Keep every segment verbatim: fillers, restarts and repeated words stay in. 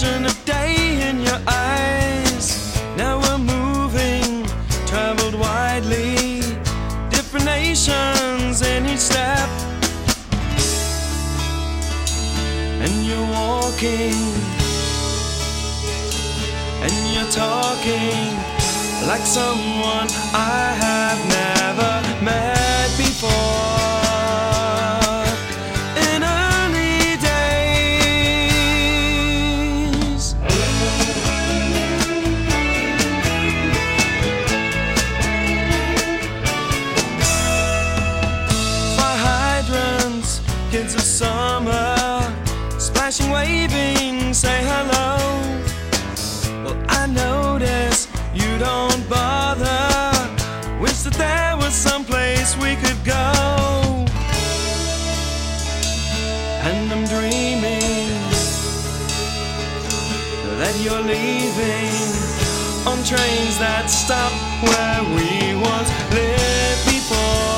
vision of day in your eyes. Now we're moving, traveled widely, different nations in each step. And you're walking, and you're talking like someone I have never met before. In early days, fire hydrants, kids of summer, splashing, waving, say hello. Well, I notice you don't bother. Wish that there was some place we could go. And I'm dreaming that you're leaving on trains that stop where we once lived before.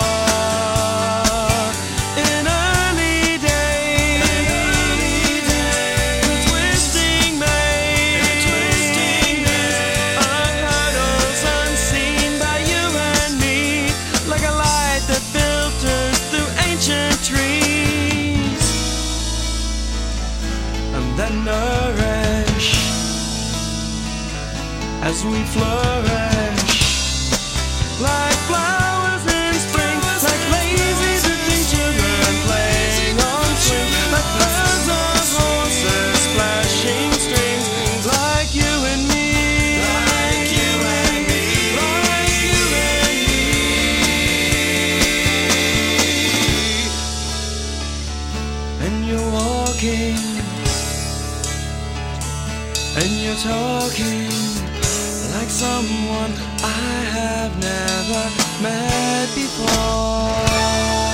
In early days, the twisting maze of hurdles unseen by you and me, like a light that filters through ancient trees, and then nourish as we flourish, like flowers in spring, like lazy drifting children playing on swing, like birds on horses splashing streams, like you and me, like you and me, like you and me. And you're walking, and you're talking like someone I have never met before.